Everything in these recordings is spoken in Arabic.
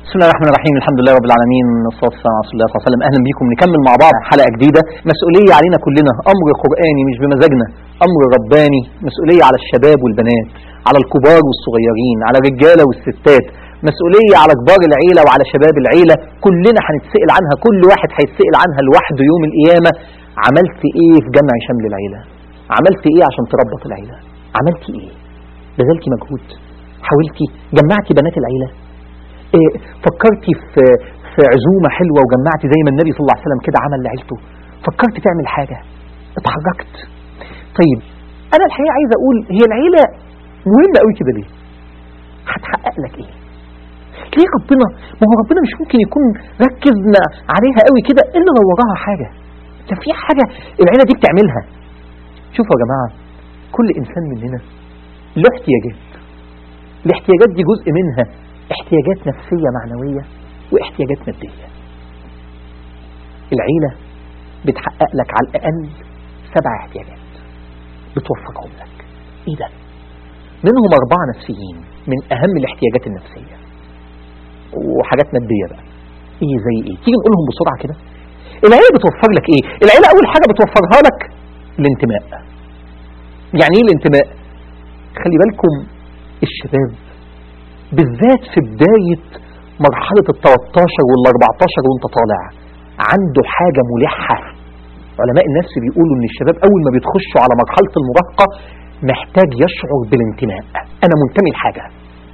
بسم الله الرحمن الرحيم. الحمد لله رب العالمين، والصلاه والسلام على رسول الله صلى الله عليه وسلم. اهلا بكم، نكمل مع بعض حلقه جديده. مسؤوليه علينا كلنا، امر قراني مش بمزاجنا، امر رباني. مسؤوليه على الشباب والبنات، على الكبار والصغيرين، على الرجاله والستات، مسؤوليه على كبار العيله وعلى شباب العيله. كلنا هنتسال عنها، كل واحد هيتسال عنها لوحده يوم القيامه. عملت ايه في جمع شمل العيله؟ عملت ايه عشان تربط العيله؟ عملتي ايه؟ بذلتي مجهود؟ حاولتي جمعتي بنات العيله؟ فكرتي في عزومة حلوة وجمعتي زي ما النبي صلى الله عليه وسلم كده عمل لعيلته؟ فكرتي تعمل حاجة؟ اتحركت؟ طيب أنا الحقيقة عايز أقول، هي العيلة مهمة قوي كده ليه؟ هتحقق لك إيه؟ ليه ربنا؟ ما هو ربنا مش ممكن يكون ركزنا عليها قوي كده إلا لو وراها حاجة. ده في حاجة العيلة دي بتعملها. شوفوا يا جماعة، كل إنسان مننا له احتياجات. الاحتياجات دي جزء منها احتياجات نفسية معنوية واحتياجات مادية. العيلة بتحقق لك على الأقل 7 احتياجات بتوفرهم لك. ايه ده؟ منهم 4 نفسيين من أهم الاحتياجات النفسية، وحاجات مادية بقى. ايه زي ايه؟ تيجي نقولهم بسرعة كده. العيلة بتوفر لك ايه؟ العيلة أول حاجة بتوفرها لك الانتماء. يعني ايه الانتماء؟ خلي بالكم، الشباب بالذات في بداية مرحلة ال13 وال14 وانت طالع عنده حاجة ملحة. علماء النفس بيقولوا ان الشباب اول ما بيتخشوا على مرحلة المراهقة محتاج يشعر بالانتماء. انا منتمي لحاجة.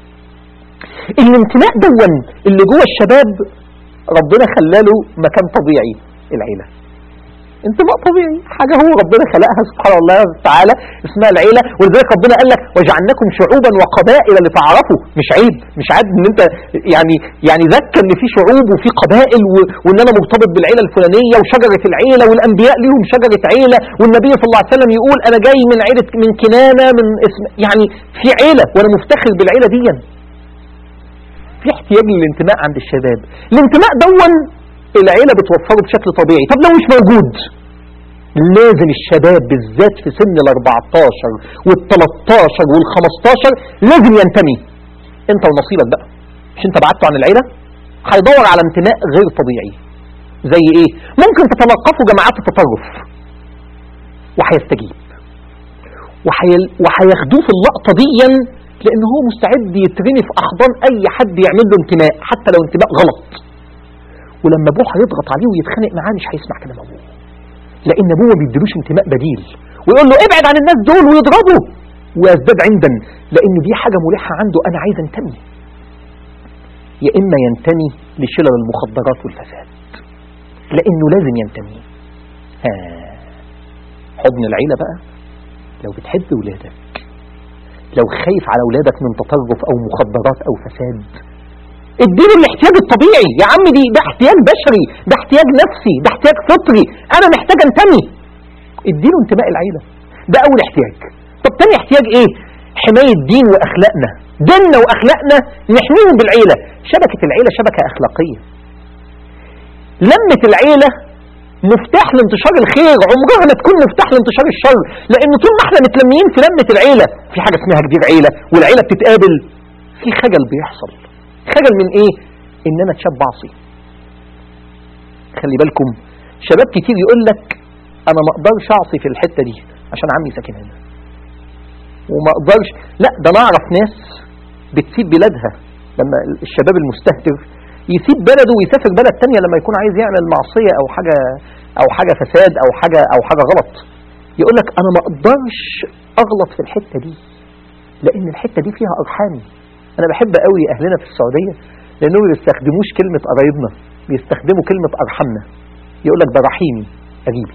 الانتماء دون اللي جوه الشباب ربنا خلاله مكان طبيعي، العيلة. انتماء طبيعي، حاجة هو ربنا خلقها سبحانه الله تعالى اسمها العيلة. ولذلك ربنا قال لك وجعلناكم شعوبا وقبائل لتعارفوا. مش عيب ان انت يعني ذكر ان في شعوب وفي قبائل وان انا مرتبط بالعيلة الفلانية وشجرة العيلة، والانبياء ليهم شجرة عيلة، والنبي صلى الله عليه وسلم يقول انا جاي من عيلة من كنانة من اسم، يعني في عيلة وانا مفتخر بالعيلة دي. في احتياج للانتماء عند الشباب. الانتماء دون العيلة بتوفره بشكل طبيعي. طب لو مش موجود، لازم الشباب بالذات في سن ال14 وال13 وال15 لازم ينتمي. انت ونصيبك بقى، مش انت بعدته عن العيلة؟ هيدور على انتماء غير طبيعي. زي ايه؟ ممكن تتلقفوا جماعات التطرف وهيستجيب وهياخدوه في اللقطة دي، لان هو مستعد يترمي في احضان اي حد يعمل له انتماء حتى لو انتماء غلط. ولما ابوه هيضغط عليه ويتخانق معاه مش هيسمع كلام ابوه، لان ابوه ما بيديلوش انتماء بديل ويقول له ابعد عن الناس دول ويضربه ويزداد عندا، لان دي حاجه ملحه عنده. انا عايز انتمي. يا اما ينتمي لشلل المخدرات والفساد، لانه لازم ينتمي. حضن العيله بقى. لو بتحب ولادك، لو خايف على ولادك من تطرف او مخدرات او فساد، اديله الاحتياج الطبيعي يا عم. ده احتياج بشري، ده احتياج نفسي، ده احتياج فطري. انا محتاج انتمي. اديله انتماء العيلة. ده اول احتياج. طب تاني احتياج ايه؟ حماية دين واخلاقنا. ديننا واخلاقنا نحميهم بالعيلة. شبكة العيلة شبكة اخلاقية. لمة العيلة مفتاح لانتشار الخير، عمرها ما تكون مفتاح لانتشار الشر. لان طول ما احنا متلميين في لمة العيلة، في حاجة اسمها كبير عيلة والعيلة بتتقابل، في خجل بيحصل. خجل من ايه؟ ان انا اتشاب عصي. خلي بالكم، شباب كتير يقول لك انا ما اقدرش اعصي في الحتة دي عشان عمي ساكن هنا، وما اقدرش. لا، ده انا اعرف ناس بتسيب بلادها. لما الشباب المستهتر يسيب بلده ويسافر بلد تانية لما يكون عايز يعمل معصية او حاجة فساد او حاجة غلط، يقول لك انا ما اقدرش اغلط في الحتة دي لان الحتة دي فيها ارحامي. أنا بحب قوي أهلنا في السعودية لأنهم ما بيستخدموش كلمة قرايبنا، بيستخدموا كلمة أرحمنا. يقول لك ده رحيمي قريبي.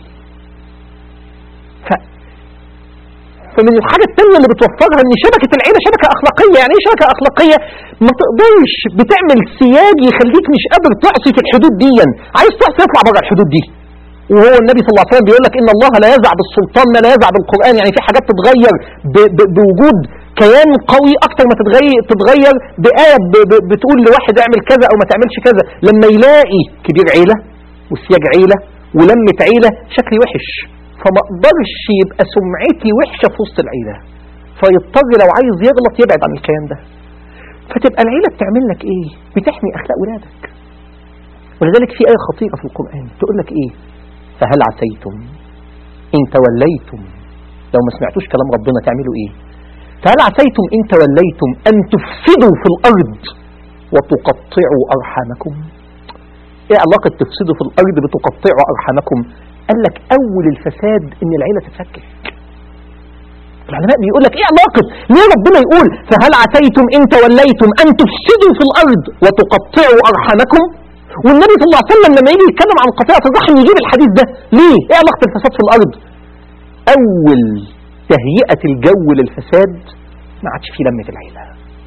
فمن الحاجة التانية اللي بتوفرها إن شبكة العيلة شبكة أخلاقية. يعني إيه شبكة أخلاقية؟ ما تقدرش بتعمل سياج يخليك مش قادر تعصي في الحدود دي. عايز تعصي اطلع بره الحدود دي. وهو النبي صلى الله عليه وسلم بيقول لك إن الله لا يزع بالسلطان ما لا يزع بالقرآن. يعني في حاجات تتغير بوجود كيان قوي اكتر ما تتغير بآية بتقول لواحد اعمل كذا او ما تعملش كذا. لما يلاقي كبير عيلة وسياج عيلة ولمة عيلة شكلي وحش، فما اقدرش يبقى سمعتي وحشة في وسط العيلة، فيضطر لو عايز يغلط يبعد عن الكيان ده. فتبقى العيلة بتعمل لك ايه؟ بتحمي اخلاق ولادك. ولذلك في آية خطيرة في القرآن تقول لك ايه؟ فهل عسيتم ان توليتم، لو ما سمعتوش كلام ربنا تعملوا ايه؟ فهل عسيتم ان توليتم ان تفسدوا في الارض وتقطعوا ارحامكم. ايه علاقة تفسدوا في الارض بتقطعوا ارحامكم؟ قال لك اول الفساد ان العيلة تتفكك. العلماء بيقول لك ايه علاقة؟ ليه ربنا يقول فهل عسيتم ان توليتم ان تفسدوا في الارض وتقطعوا ارحامكم، والنبي صلى الله عليه وسلم لما يجي يتكلم عن قطيعة الرحم يجيب الحديث ده ليه؟ ايه علاقة الفساد في الارض؟ اول تهيئة الجو للفساد ما عادش فيه لمة العيلة.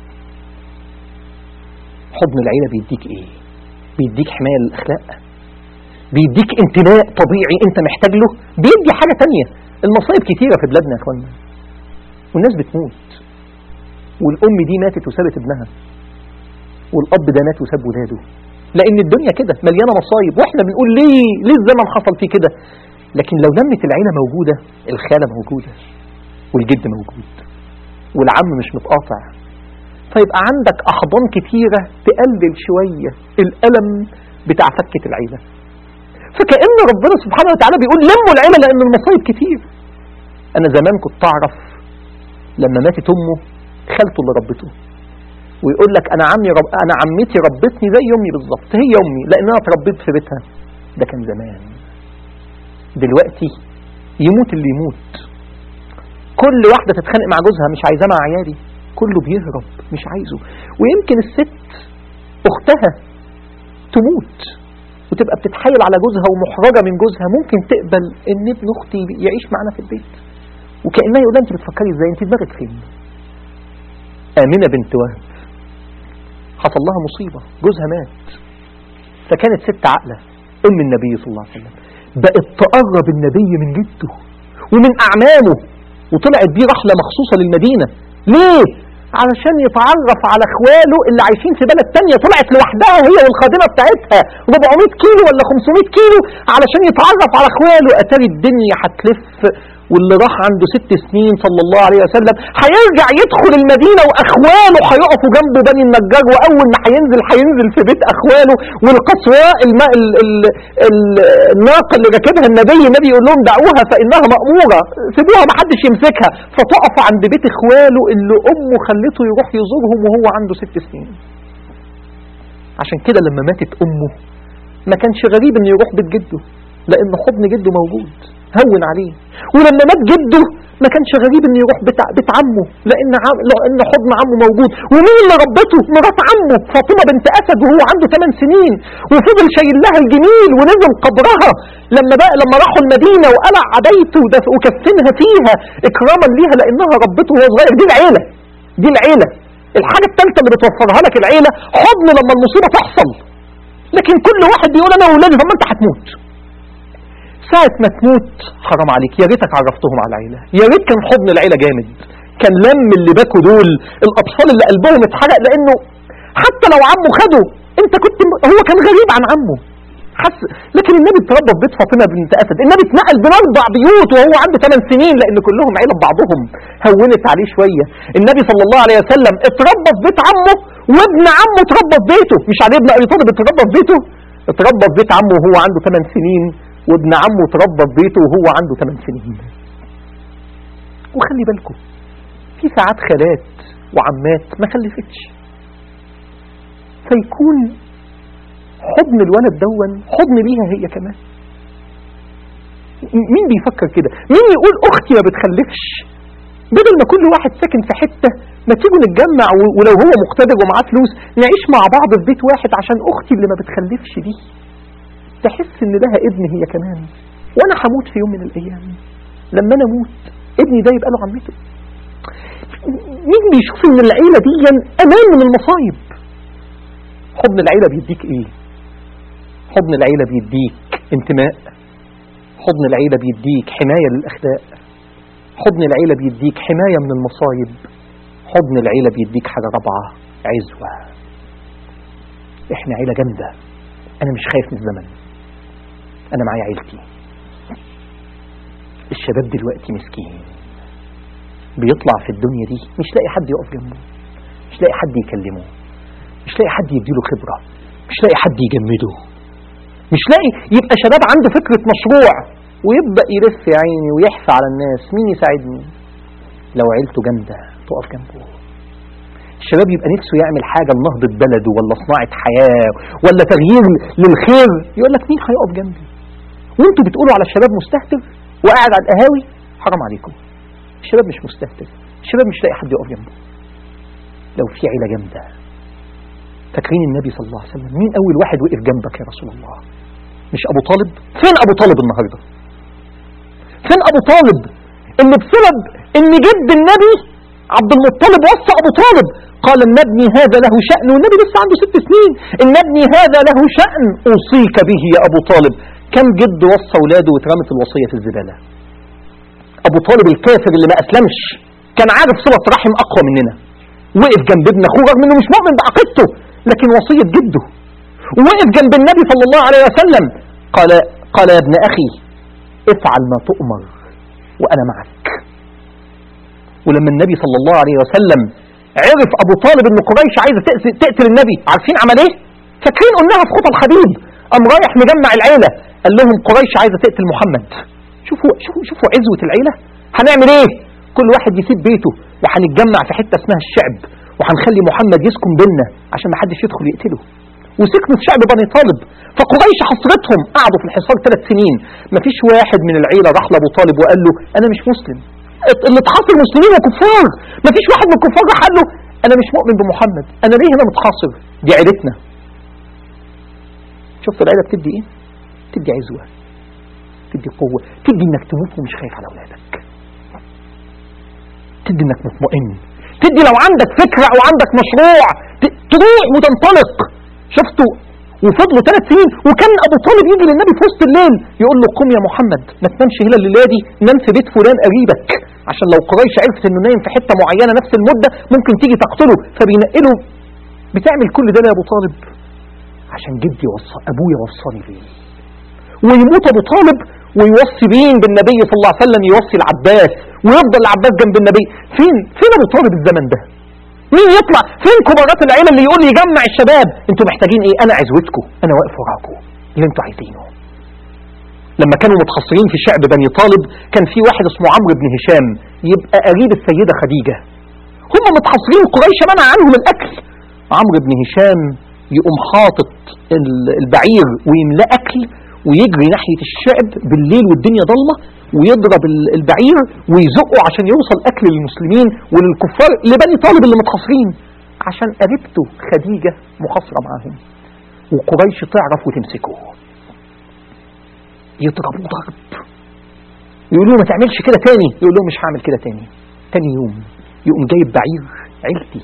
حضن العيلة بيديك ايه؟ بيديك حماية للاخلاق، بيديك انتماء طبيعي انت محتاج له، بيدي حاجة تانية. المصايب كتيرة في بلادنا يا اخوانا، والناس بتموت، والام دي ماتت وسابت ابنها، والاب ده مات وساب ولاده، لان الدنيا كده مليانة مصايب، واحنا بنقول ليه الزمن حصل فيه كده. لكن لو لمة العيلة موجودة، الخالة موجودة والجد موجود والعم مش متقاطع، فيبقى عندك أحضان كتيرة تقلل شوية الألم بتاع فكة العيلة. فكأن ربنا سبحانه وتعالى بيقول لموا العيلة لأن المصايب كتير. أنا زمان كنت أعرف لما ماتت أمه خالته اللي ربته، ويقول لك أنا عمتي ربتني زي أمي بالظبط، هي أمي لأن أنا اتربيت في بيتها. ده كان زمان. دلوقتي يموت اللي يموت، كل واحدة تتخانق مع جوزها مش عايزاه مع عيالي، كله بيهرب مش عايزه. ويمكن الست أختها تموت وتبقى بتتحايل على جوزها ومحرجة من جوزها، ممكن تقبل ان ابن اختي يعيش معنا في البيت، وكأنها يقول انت بتفكري ازاي، انت دماغك فين؟ آمنة بنت وهب حصل لها مصيبة، جوزها مات، فكانت ست عاقلة ام النبي صلى الله عليه وسلم، بقت تقرب النبي من جده ومن اعمامه، وطلعت بيه رحلة مخصوصة للمدينة. ليه؟ علشان يتعرف على اخواله اللي عايشين في بلد تانية، طلعت لوحدها هي والخادمة بتاعتها 400 كيلو ولا 500 كيلو علشان يتعرف على اخواله. اتاري الدنيا هتلف، واللي راح عنده 6 سنين صلى الله عليه وسلم هيرجع يدخل المدينة واخواله هيقفوا جنبه بني النجار، واول ما هينزل في بيت اخواله، والقصواء الناقة اللي ركبها النبي يقول لهم دعوها فانها مأمورة، سيبوها ما حدش يمسكها، فتقف عند بيت اخواله اللي امه خلته يروح يزورهم وهو عنده 6 سنين. عشان كده لما ماتت امه ما كانش غريب انه يروح بيت جده، لان حضن جده موجود هون عليه. ولما مات جده ما كانش غريب انه يروح بيت عمه، لان حضن عمه موجود. ومين اللي ربته؟ مرات عمه فاطمة بنت اسد وهو عنده 8 سنين، وفضل شايل لها الجميل ونزل قبرها لما راحوا المدينة، وقلع عبايته وكفنها فيها اكراما ليها لانها ربته وهو صغير. دي العيلة. الحاجة الثالثة اللي بتوفرها لك العيلة حضن لما المصيبة تحصل. لكن كل واحد بيقول انا واولادي طب ما انت هتموت. ساعة ما تموت حرام عليك، يا ريتك عرفتهم على العيلة، يا ريت كان حضن العيلة جامد، كان لم اللي باكوا دول الأطفال اللي قلبهم اتحرق، لأنه حتى لو عمه خده انت كنت هو كان غريب عن عمه حس. لكن النبي اتربى في بيت فاطمة بنت أسد، النبي اتنقل بين 4 بيوت وهو عنده 8 سنين لأن كلهم عيلة ببعضهم، هونت عليه شوية. النبي صلى الله عليه وسلم اتربى في بيت عمه، وابن عمه اتربى في بيته، مش علي بن أبي طالب اتربى في بيته، اتربى في بيت عمه وهو عنده 8 سنين، وابن عمه اتربى في بيته وهو عنده 8 سنين. وخلي بالكم في ساعات خالات وعمات ما خلفتش، فيكون حضن الولد دون حضن ليها هي كمان. مين بيفكر كده؟ مين يقول اختي ما بتخلفش؟ بدل ما كل واحد ساكن في حتة، ما تيجوا نتجمع ولو هو مقتدر ومعاه فلوس نعيش مع بعض في بيت واحد، عشان اختي اللي ما بتخلفش دي تحس ان لها ابن هي كمان، وانا هموت في يوم من الايام، لما انا اموت ابني ده يبقى له عمته. مين بيشوف ان العيلة دي امان من المصايب؟ حضن العيلة بيديك ايه؟ حضن العيلة بيديك انتماء، حضن العيلة بيديك حماية للاخلاق، حضن العيلة بيديك حماية من المصايب، حضن العيلة بيديك حاجة رابعة، عزوة. احنا عيلة جامدة، انا مش خايف من الزمن، انا معايا عيلتي. الشباب دلوقتي مسكين بيطلع في الدنيا دي مش لاقي حد يقف جنبه، مش لاقي حد يكلمه، مش لاقي حد يديله خبرة، مش لاقي حد يجمده، مش لاقي يبقى شباب عنده فكرة مشروع ويبدأ يلف يا عيني ويحفى على الناس، مين يساعدني؟ لو عيلته جامدة تقف جنبه. الشباب يبقى نفسه يعمل حاجة لنهضة بلده ولا صناعة حياة ولا تغيير للخير، يقول لك مين هيقف جنبي؟ وانتوا بتقولوا على الشباب مستهتر وقاعد على القهاوي، حرام عليكم. الشباب مش مستهتر، الشباب مش لاقي حد يقف جنبه. لو في عيلة جامدة، فاكرين النبي صلى الله عليه وسلم مين أول واحد وقف جنبك يا رسول الله؟ مش أبو طالب؟ فين أبو طالب النهاردة؟ فين أبو طالب اللي بسبب إن جد النبي عبد المطلب وصى أبو طالب، قال إن ابني هذا له شأن، والنبي لسه عنده 6 سنين، إن ابني هذا له شأن أوصيك به يا أبو طالب. كم جد وصى أولاده واترمت الوصية في الزبالة؟ أبو طالب الكافر اللي ما أسلمش كان عارف صلة رحم أقوى مننا، وقف جنب ابن أخوه رغم إنه مش مؤمن بعقيدته، لكن وصية جده. ووقف جنب النبي صلى الله عليه وسلم، قال يا ابن أخي افعل ما تؤمر وأنا معك. ولما النبي صلى الله عليه وسلم عرف أبو طالب إن قريش عايزة تقتل النبي، عارفين عمل إيه؟ فاكرين قلناها في خطى الحبيب، قام رايح مجمع العيلة قال لهم قريش عايزة تقتل محمد. شوفوا عزوة العيلة. هنعمل إيه؟ كل واحد يسيب بيته وهنتجمع في حتة اسمها الشعب، وهنخلي محمد يسكن بيننا عشان ما حدش يدخل يقتله. وسكنوا في شعب بني طالب، فقريش حصرتهم، قعدوا في الحصار 3 سنين. مفيش واحد من العيلة راح لأبو طالب وقال له أنا مش مسلم، اللي اتحاصر مسلمين وكفار. مفيش واحد من الكفار راح قال له أنا مش مؤمن بمحمد، أنا ليه هنا متحاصر؟ دي عيلتنا. شفتوا العيلة بتدي إيه؟ تدي عزوة، تدي قوة، تدي إنك تموت ومش خايف على أولادك، تدي إنك مطمئن، تدي لو عندك فكرة أو عندك مشروع تروح وتنطلق. شفتوا؟ وفضلوا 3 سنين، وكان أبو طالب يجي للنبي في وسط الليل يقول له قم يا محمد، ما تنامش هنا الليلة دي، نام في بيت فلان قريبك، عشان لو قريش عرفت إنه نايم في حتة معينة نفس المدة ممكن تيجي تقتله، فبينقله. بتعمل كل ده يا أبو طالب عشان جدي أبويا وصاني بيه. ويموت أبو طالب ويوصي مين بالنبي صلى الله عليه وسلم؟ يوصي العباس، ويفضل العباس جنب النبي. فين أبو طالب الزمن ده؟ مين يطلع؟ فين كبارات العيلة اللي يقول يجمع الشباب انتوا محتاجين ايه؟ انا عزوتكم، انا واقف وراكم اللي انتوا عايزينه. لما كانوا متحصرين في شعب بني طالب كان في واحد اسمه عمرو بن هشام يبقى قريب السيدة خديجة، هم متحصرين قريش منع عنهم الاكل. عمرو بن هشام يقوم حاطط البعير ويملأ اكل ويجري ناحية الشعب بالليل والدنيا ضلمة، ويضرب البعير ويزقه عشان يوصل أكل للمسلمين وللكفار لبني طالب اللي متحصرين، عشان قريبته خديجة محاصرة معاهم وقريش تعرف وتمسكه. يضربوا ضرب، يقولوا ما تعملش كده تاني، يقول لهم مش هعمل كده تاني. تاني يوم يقوم جايب بعير، عيلتي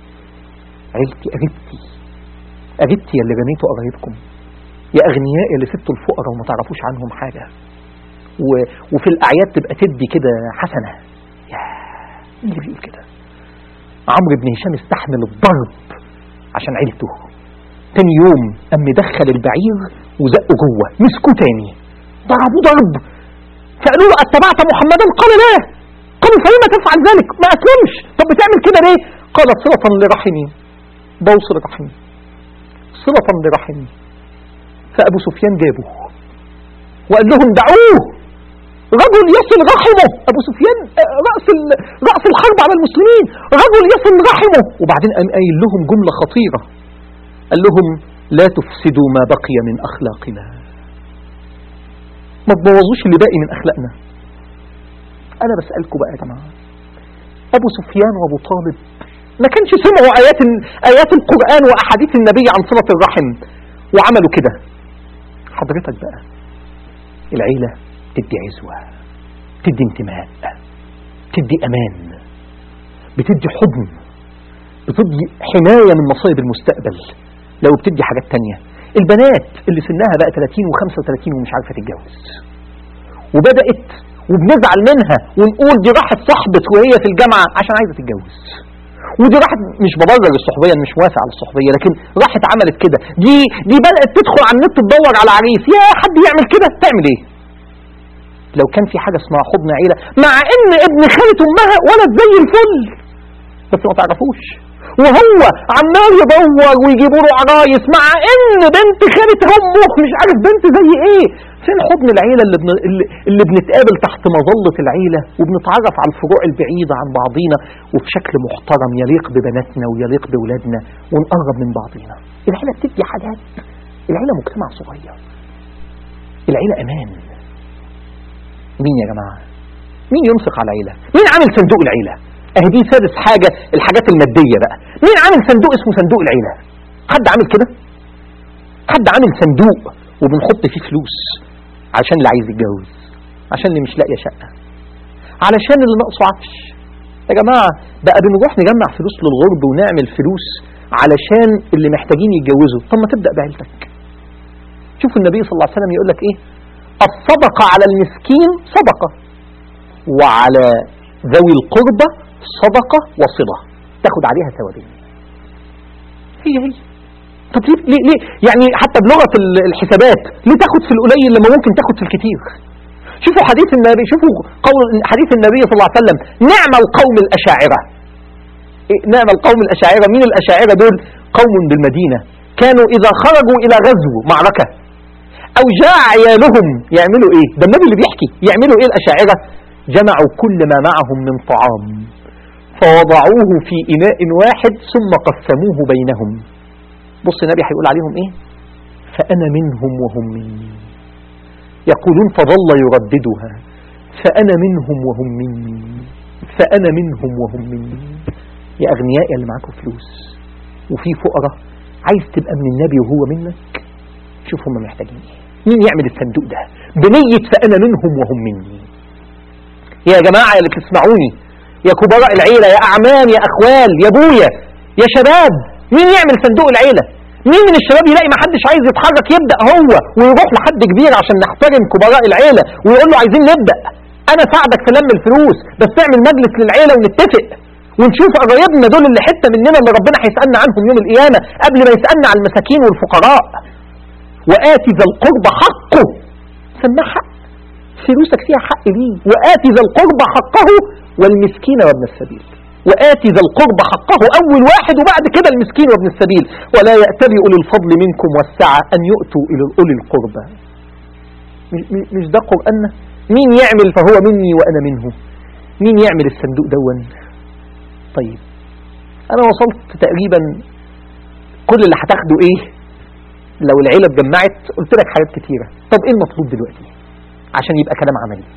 قريبتي اللي رميتوا قرايبكم، يا أغنياء اللي سبتوا الفقراء وما تعرفوش عنهم حاجة، وفي الأعياد تبقى تدي كده حسنة. يا مين اللي بيقول كده؟ عمرو بن هشام استحمل الضرب عشان عيلته. تاني يوم قام مدخل البعير وزقه جوه، مسكوه تاني ضربوه ضرب، فقالوا له اتبعت محمدا؟ قال لا. قالوا فلما تفعل ذلك؟ ما أسلمش. طب بتعمل كده ليه؟ قال صلة لرحمي، بوصل رحمي، صلة لرحمي. فأبو سفيان جابه وقال لهم دعوه، رجل يصل رحمه. أبو سفيان رأس الحرب على المسلمين، رجل يصل رحمه. وبعدين قام قايل لهم جملة خطيرة، قال لهم لا تفسدوا ما بقي من أخلاقنا، ما تبوظوش اللي باقي من أخلاقنا. أنا بسألكم بقى يا جماعة، أبو سفيان وأبو طالب ما كانش سمعوا آيات القرآن وأحاديث النبي عن صلة الرحم وعملوا كده؟ حضرتك بقى العيلة تدي عزوة، تدي انتماء، تدي أمان، بتدي حضن، بتدي حماية من مصائب المستقبل. لو بتدي حاجات تانية، البنات اللي سنها بقى 30 و35 ومش عارفة تتجوز، وبدأت وبنزعل منها ونقول دي راحت صحبت وهي في الجامعة عشان عايزة تتجوز، ودي راحت، مش ببرر الصحوبية، مش موافق على الصحوبية، لكن راحت عملت كده، دي بدأت تدخل على النت تدور على عريس. يا حد يعمل كده؟ تعمل ايه؟ لو كان في حاجة اسمها حضن عيلة، مع ان ابن خالة امها ولد زي الفل بس ما تعرفوش، وهو عمال يدور ويجيبوا له عرايس، مع ان بنت خالة امه مش عارف بنت زي ايه. فين حضن العيلة اللي بنتقابل تحت مظلة العيلة وبنتعرف على الفروع البعيدة عن بعضينا وبشكل محترم يليق ببناتنا ويليق بولادنا ونقرب من بعضينا. العيلة بتدي حاجات. العيلة مجتمع صغير، العيلة امان. مين يا جماعة؟ مين ينفق على العيلة؟ مين عامل صندوق العيلة؟ اهي دي سادس حاجة، الحاجات المادية بقى. مين عامل صندوق اسمه صندوق العيلة؟ حد عامل كده؟ حد عامل صندوق وبنحط فيه فلوس عشان اللي عايز يتجوز، عشان اللي مش لاقي شقة، علشان اللي ناقصه عفش. يا جماعة بقى بنروح نجمع فلوس للغرب ونعمل فلوس علشان اللي محتاجين يتجوزوا. طب ما تبدأ بعيلتك. شوفوا النبي صلى الله عليه وسلم يقول لك ايه؟ الصدقة على المسكين صدقة، وعلى ذوي القربى صدقة وصلة، تاخد عليها ثوابين. هي طب ليه يعني حتى بلغة الحسابات ليه تاخد في القليل لما ممكن تاخد في الكتير؟ شوفوا حديث النبي، شوفوا قول حديث النبي صلى الله عليه وسلم: نعم القوم الأشاعرة. نعم القوم الأشاعرة. مين الأشاعرة دول؟ قوم بالمدينة كانوا إذا خرجوا إلى غزو معركة أو جاء عيالهم يعملوا إيه؟ ده النبي اللي بيحكي. يعملوا إيه الأشاعرة؟ جمعوا كل ما معهم من طعام فوضعوه في إناء واحد ثم قسموه بينهم. بص النبي هيقول عليهم إيه؟ فأنا منهم وهم مني. يقولون فظل يرددها: فأنا منهم وهم مني، فأنا منهم وهم مني. يا أغنياء اللي معاكم فلوس وفي فقراء، عايز تبقى من النبي وهو منك؟ شوف هم محتاجين إيه. مين يعمل الصندوق ده بنية فأنا منهم وهم مني؟ يا جماعة اللي بتسمعوني، يا كبراء العيلة، يا أعمام، يا أخوال، يا أبويا، يا شباب، مين يعمل صندوق العيلة؟ مين من الشباب يلاقي ما حدش عايز يتحرك يبدأ هو ويروح لحد كبير عشان نحترم كبراء العيلة ويقول له عايزين نبدأ، أنا ساعدك في لم الفلوس، بس تعمل مجلس للعيلة ونتفق ونشوف قرايبنا دول اللي حتة مننا اللي ربنا هيسألنا عنهم يوم القيامة قبل ما يسألنا على المساكين والفقراء. وآتي ذا القربى حقه. سماه حق، فلوسك فيها حق ليه. وآتي ذا القربى حقه والمسكين وابن السبيل. وآتي ذا القربى حقه أول واحد، وبعد كده المسكين وابن السبيل. ولا يأتلي أولي الفضل منكم والسعة أن يؤتوا إلى أولي القربى. مش ده قرآننا؟ مين يعمل فهو مني وأنا منه؟ مين يعمل الصندوق دون؟ طيب أنا وصلت تقريبا كل اللي هتاخده إيه لو العيلة اتجمعت. قلت لك حاجات كتيرة. طب إيه المطلوب دلوقتي عشان يبقى كلام عملي؟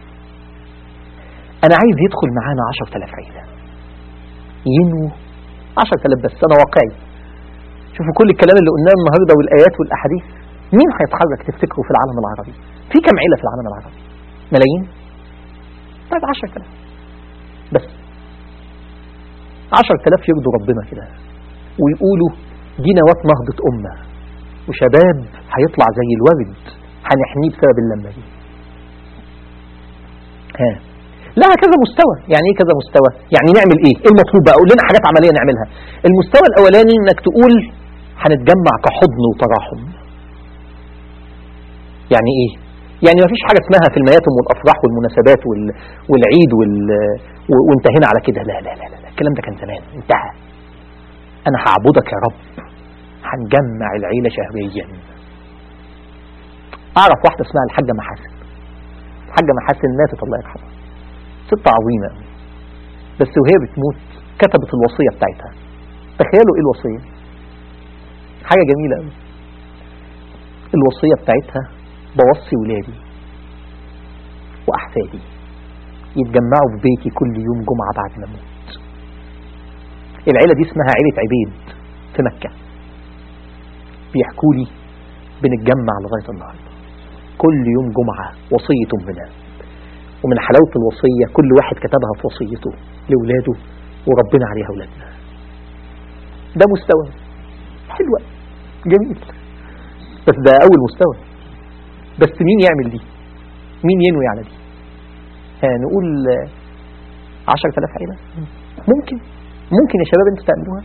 أنا عايز يدخل معانا 10,000 عيلة ينووا 10,000 بس. أنا واقعي. شوفوا كل الكلام اللي قلناه النهاردة والآيات والأحاديث، مين هيتحرك تفتكروا في العالم العربي؟ في كم عيلة في العالم العربي؟ ملايين؟ طيب 10,000 بس. 10,000 يرضوا ربنا كده ويقولوا دي نواة نهضة أمة، وشباب هيطلع زي الورد هنحميه بسبب اللمة دي. لها كذا مستوى. يعني ايه كذا مستوى؟ يعني نعمل ايه؟ ايه المطلوب بقى؟ قول لنا حاجات عملية نعملها. المستوى الاولاني انك تقول هنتجمع كحضن وتراحم. يعني ايه؟ يعني ما فيش حاجة اسمها في المياتم والافراح والمناسبات والعيد وانتهينا على كده. لا لا لا لا، الكلام ده كان زمان انتهى. انا هعبدك يا رب، هنجمع العيلة شهريا. اعرف واحدة اسمها الحاجة محاسن. الحاجة محاسن ماتت الله يرحمها، ست عظيمة، بس وهي بتموت كتبت الوصية بتاعتها. تخيلوا ايه الوصية؟ حاجة جميلة قوي. الوصية بتاعتها: بوصي ولادي وأحفادي يتجمعوا في بيتي كل يوم جمعة بعد ما اموت. العيلة دي اسمها عيلة عبيد في مكة. بيحكوا لي بنتجمع لغاية النهاردة كل يوم جمعة، وصية أمنا. ومن حلاوة الوصية كل واحد كتبها في وصيته لولاده وربنا عليها أولادنا. ده مستوى حلو جميل، بس ده أول مستوى. بس مين يعمل دي؟ مين ينوي على دي؟ نقول 10,000 عيلة؟ ممكن يا شباب انتوا تعملوها.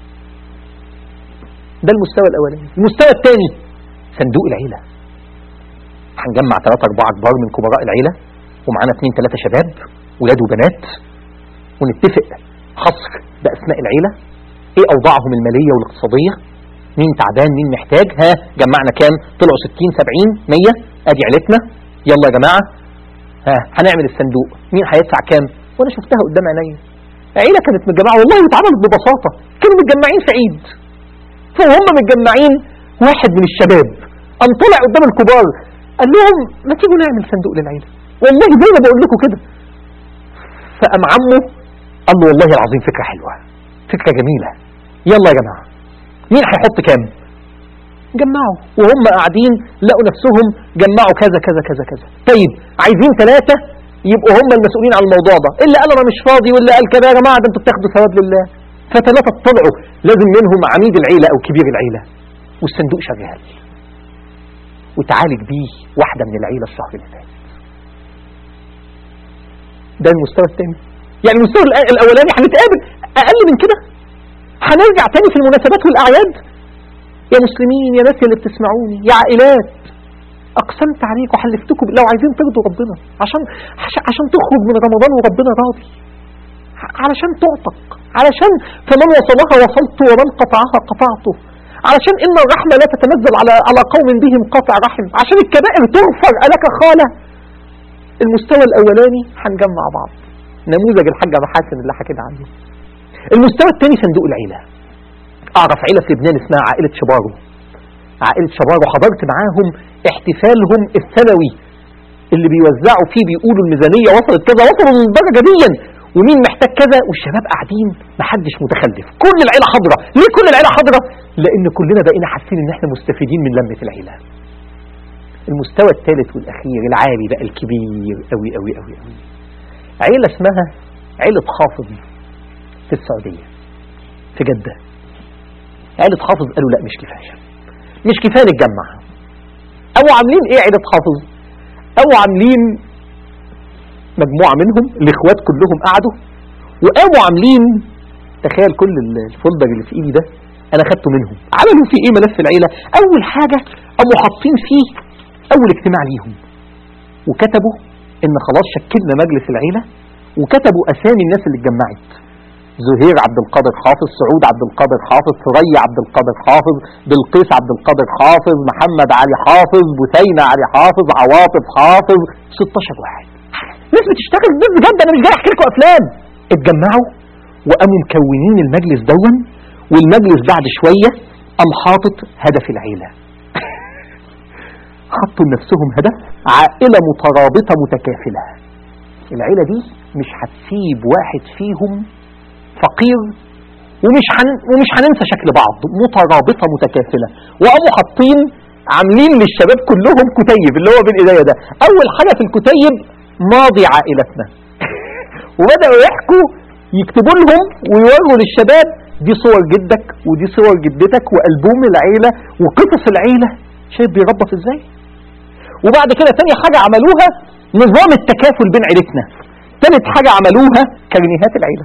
ده المستوى الأولاني. المستوى الثاني صندوق العيلة. هنجمع 3-4 كبار من كبراء العيلة ومعانا 2-3 شباب ولاد وبنات، ونتفق حصر بأسماء العيلة ايه اوضاعهم المالية والاقتصادية، مين تعبان مين محتاج. ها جمعنا كام؟ طلعوا 60 70 100. ادي عيلتنا، يلا يا جماعة ها هنعمل الصندوق، مين هيدفع كام؟ وانا شفتها قدام عينيا، عيلة كانت متجمعة والله واتعملت ببساطة، كانوا متجمعين في عيد، فهم متجمعين واحد من الشباب قام طلع قدام الكبار قال لهم ما تيجوا نعمل صندوق للعيلة، والله زي ما بقول لكم كده. فقام عمه قال له والله العظيم فكرة حلوة، فكرة جميلة، يلا يا جماعة مين هيحط كام؟ جمعوا، وهم قاعدين لقوا نفسهم جمعوا كذا كذا كذا كذا. طيب عايزين 3 يبقوا هم المسؤولين عن الموضوع ده، اللي قال انا مش فاضي واللي قال كده، يا جماعة ده انتوا بتاخدوا ثواب لله. ف3 طلعوا لازم منهم عميد العيلة او كبير العيلة، والصندوق شغال وتعالج بيه واحدة من العيلة الشهر اللي فات. ده المستوى الثاني. يعني المستوى الاولاني هنتقابل اقل من كده، هنرجع تاني في المناسبات والاعياد. يا مسلمين يا ناس اللي بتسمعوني يا عائلات، اقسمت عليكم وحلفتكم لو عايزين ترضوا ربنا عشان تخرج من رمضان وربنا راضي، علشان تعتق، علشان فمن وصلها وصلت ومن قطعها قطعته، علشان ان الرحمة لا تتنزل على قوم بهم قاطع رحم، عشان الكبائر تغفر ألك خالة. المستوى الاولاني هنجمع بعض، نموذج الحاجة محاسن اللي حكينا عنه. المستوى الثاني صندوق العيلة. اعرف عيلة في لبنان اسمها عائلة شبارو. عائلة شبارو حضرت معاهم احتفالهم السنوي اللي بيوزعوا فيه، بيقولوا الميزانية وصلت كذا، وصلوا للدرجة دي ومين محتاج كذا، والشباب قاعدين محدش متخلف، كل العيلة حاضرة. ليه كل العيلة حاضرة؟ لان كلنا بقينا حاسين ان احنا مستفيدين من لمة العيلة. المستوى الثالث والاخير العالي بقى الكبير قوي قوي قوي قوي، عيلة اسمها عيلة حافظ في السعودية في جدة. عيلة حافظ قالوا لا مش كفاية نتجمع، او عاملين ايه عيلة حافظ؟ او عاملين مجموعة منهم الاخوات كلهم قعدوا وقاموا عاملين، تخيل كل الفولدر اللي في ايدي ده انا خدته منهم، عملوا فيه ايه ملف العيلة. اول حاجة قاموا حاطين فيه اول اجتماع ليهم، وكتبوا ان خلاص شكلنا مجلس العيلة، وكتبوا اسامي الناس اللي اتجمعت: زهير عبد القادر حافظ، سعود عبد القادر حافظ، ثريا عبد القادر حافظ، بلقيس عبد القادر حافظ، محمد علي حافظ، بثينة علي حافظ، عواطف حافظ. 16 واحد، ناس بتشتغل بجد، انا مش جاي احكي لكم افلام. اتجمعوا وقاموا مكونين المجلس دون، والمجلس بعد شوية قام حاطط هدف العيلة. حطوا لنفسهم هدف: عائلة مترابطة متكافلة. العيلة دي مش هتسيب واحد فيهم فقير، ومش هننسى شكل بعض، مترابطة متكافلة. وقاموا حاطين عاملين للشباب كلهم كتيب اللي هو بين ايديا ده. اول حاجة في الكتيب ماضي عائلتنا. وبدأوا يحكوا، يكتبوا لهم ويوروا للشباب دي صور جدك ودي صور جدتك وألبوم العيلة وقصص العيلة. شايف بيربط ازاي؟ وبعد كده تاني حاجة عملوها نظام التكافل بين عيلتنا. تالت حاجة عملوها كارنيهات العيلة.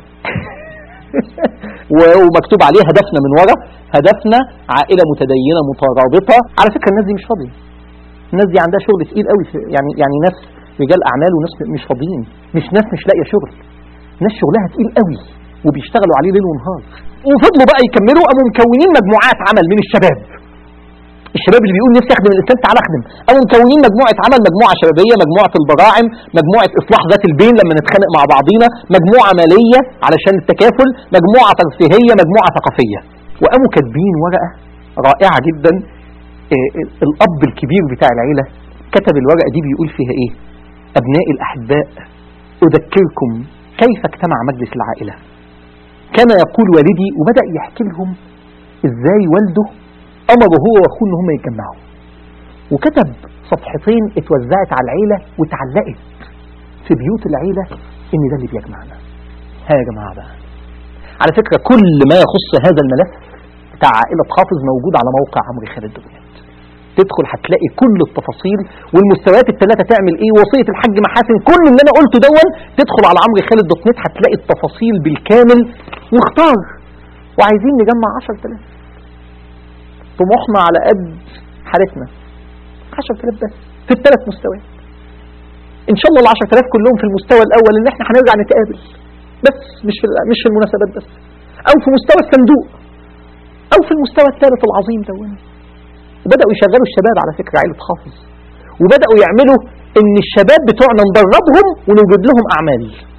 ومكتوب عليه هدفنا من ورا: هدفنا عائلة متدينة مترابطة. على فكرة الناس دي مش فاضية، الناس دي عندها شغل تقيل قوي، يعني ناس رجال اعمال وناس مش فاضيين، مش ناس مش لاقيه شغل، ناس شغلها تقيل قوي وبيشتغلوا عليه ليل ونهار. وفضلوا بقى يكملوا، قاموا مكونين مجموعات عمل من الشباب اللي بيقول نفسي اخدم الانسان تعال اخدم، قاموا مكونين مجموعه عمل: مجموعه شبابيه، مجموعه البراعم، مجموعه اصلاح ذات البين لما نتخانق مع بعضينا، مجموعه ماليه علشان التكافل، مجموعه ترفيهيه، مجموعه ثقافيه. وقاموا كاتبين ورقه رائعه جدا. الاب الكبير بتاع العيله كتب الورقه دي بيقول فيها ايه: أبنائي الأحباء، أذكركم كيف اجتمع مجلس العائلة. كان يقول والدي، وبدأ يحكي لهم إزاي والده أمره هو وأخوه إن هم يتجمعوا، وكتب صفحتين اتوزعت على العيلة وتعلقت في بيوت العيلة إن ده اللي بيجمعنا. ها يا جماعة بقى، على فكرة كل ما يخص هذا الملف بتاع عائلة حافظ موجود على موقع عمرو خالد دوت. تدخل هتلاقي كل التفاصيل والمستويات الثلاثة تعمل ايه، وصية الحاج محاسن، كل اللي انا قلته دون. تدخل على عمرو خالد دوت نت هتلاقي التفاصيل بالكامل، واختار. وعايزين نجمع 10,000، طموحنا على قد حالتنا 10,000 بس في الثلاث مستويات. ان شاء الله ال 10,000 كلهم في المستوى الاول ان احنا هنرجع نتقابل، بس مش في المناسبات بس. أو في مستوى الصندوق أو في المستوى الثالث العظيم دون. وبدأوا يشغلوا الشباب على فكرة عائلة حافظ، وبدأوا يعملوا إن الشباب بتوعنا ندربهم ونوجد لهم أعمال.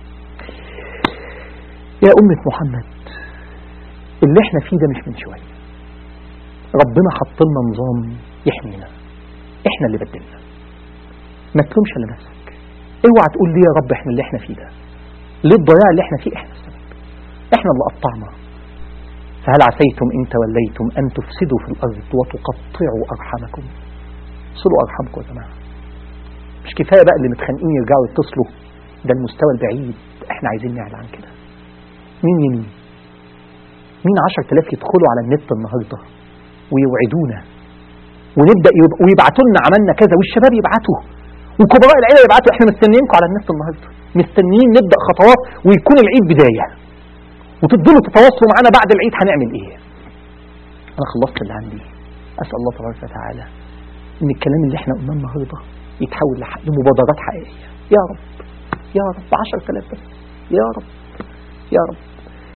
يا أمة محمد، اللي احنا فيه ده مش من شوية، ربنا حط لنا نظام يحمينا، احنا اللي بدلنا. ما تلومش لنفسك، اوعى تقول لي يا رب احنا اللي احنا فيه ده، ليه الضياع اللي احنا فيه؟ احنا السبب، احنا اللي قطعنا. فهل عسيتم إن توليتم أن تفسدوا في الأرض وتقطعوا أرحامكم؟ صلوا أرحامكم يا جماعة، مش كفاية بقى اللي متخانقين يرجعوا يتصلوا، ده المستوى البعيد، احنا عايزين نعلى عن كده. مين 10,000 يدخلوا على النت النهاردة ويوعدونا ونبدأ ويبعتوا لنا عملنا كذا، والشباب يبعتوا وكبراء العيلة يبعتوا، احنا مستنيينكم على النت النهاردة، مستنيين نبدأ خطوات ويكون العيد بداية، وتفضلوا تتواصلوا معنا بعد العيد هنعمل ايه. انا خلصت اللي عندي، اسأل الله تبارك وتعالى ان الكلام اللي احنا قلناه النهاردة يتحول لمبادرات حقيقية. يا رب 10,000 بس، يا رب.